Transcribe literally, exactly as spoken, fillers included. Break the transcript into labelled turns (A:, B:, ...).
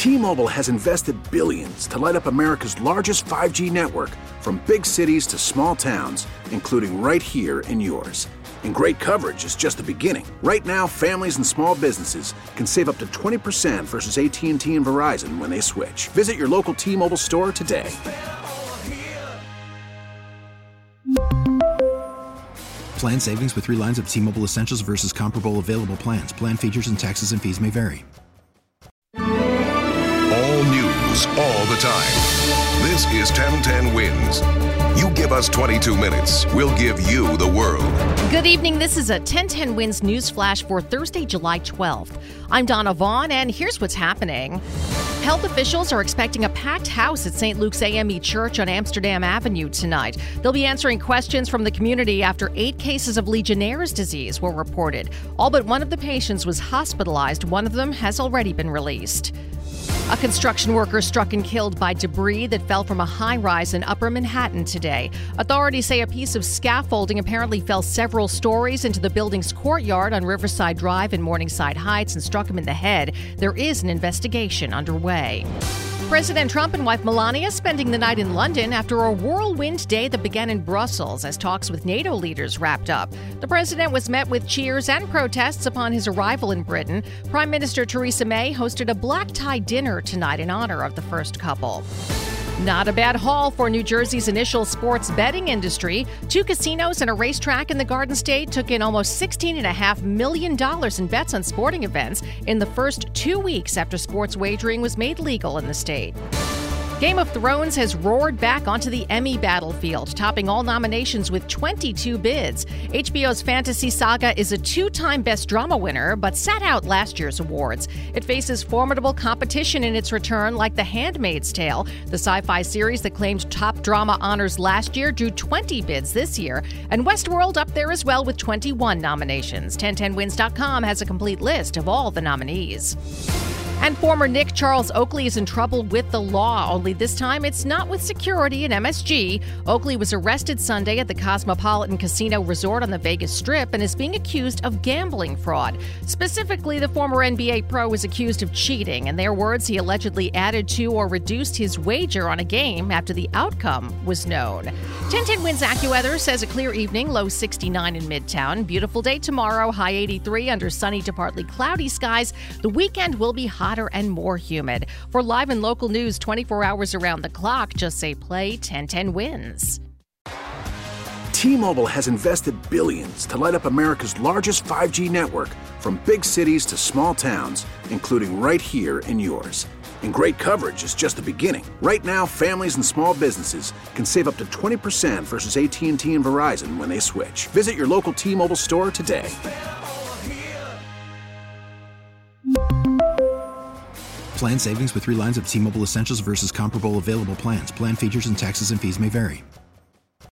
A: T-Mobile has invested billions to light up America's largest five G network, from big cities to small towns, including right here in yours. And great coverage is just the beginning. Right now, families and small businesses can save up to twenty percent versus A T and T and Verizon when they switch. Visit your local T-Mobile store today.
B: Plan savings with three lines of T-Mobile Essentials versus comparable available plans. Plan features and taxes and fees may vary.
C: All news, all the time. This is ten ten Wins. You give us twenty-two minutes, we'll give you the world.
D: Good evening. This is a ten ten Wins news flash for Thursday, July twelfth. I'm Donna Vaughn, and here's what's happening. Health officials are expecting a packed house at Saint Luke's A M E Church on Amsterdam Avenue tonight. They'll be answering questions from the community after eight cases of Legionnaire's disease were reported. All but one of the patients was hospitalized. One of them has already been released. A construction worker struck and killed by debris that fell from a high-rise in Upper Manhattan today. Authorities say a piece of scaffolding apparently fell several stories into the building's courtyard on Riverside Drive in Morningside Heights and struck him in the head. There is an investigation underway. President Trump and wife Melania spending the night in London after a whirlwind day that began in Brussels as talks with NATO leaders wrapped up. The president was met with cheers and protests upon his arrival in Britain. Prime Minister Theresa May hosted a black-tie dinner tonight in honor of the first couple. Not a bad haul for New Jersey's initial sports betting industry. Two casinos and a racetrack in the Garden State took in almost sixteen point five million dollars in bets on sporting events in the first two weeks after sports wagering was made legal in the state. Game of Thrones has roared back onto the Emmy battlefield, topping all nominations with twenty-two bids. H B O's fantasy saga is a two-time Best Drama winner, but sat out last year's awards. It faces formidable competition in its return, like The Handmaid's Tale. The sci-fi series that claimed top drama honors last year drew twenty bids this year, and Westworld up there as well with twenty-one nominations. ten ten wins dot com has a complete list of all the nominees. And former Nick Charles Oakley is in trouble with the law, only this time it's not with security and M S G. Oakley was arrested Sunday at the Cosmopolitan Casino Resort on the Vegas Strip and is being accused of gambling fraud. Specifically, the former N B A pro was accused of cheating. In their words, he allegedly added to or reduced his wager on a game after the outcome was known. ten ten Wins AccuWeather says a clear evening, low sixty-nine in Midtown. Beautiful day tomorrow, high eighty-three under sunny to partly cloudy skies. The weekend will be hot and more humid. For live and local news twenty-four hours around the clock, just say play ten ten Wins.
A: T-Mobile has invested billions to light up America's largest five G network, from big cities to small towns, including right here in yours. And great coverage is just the beginning. Right now, families and small businesses can save up to twenty percent versus A T and T and Verizon when they switch. Visit your local T-Mobile store today.
B: Plan savings with three lines of T-Mobile Essentials versus comparable available plans. Plan features and taxes and fees may vary.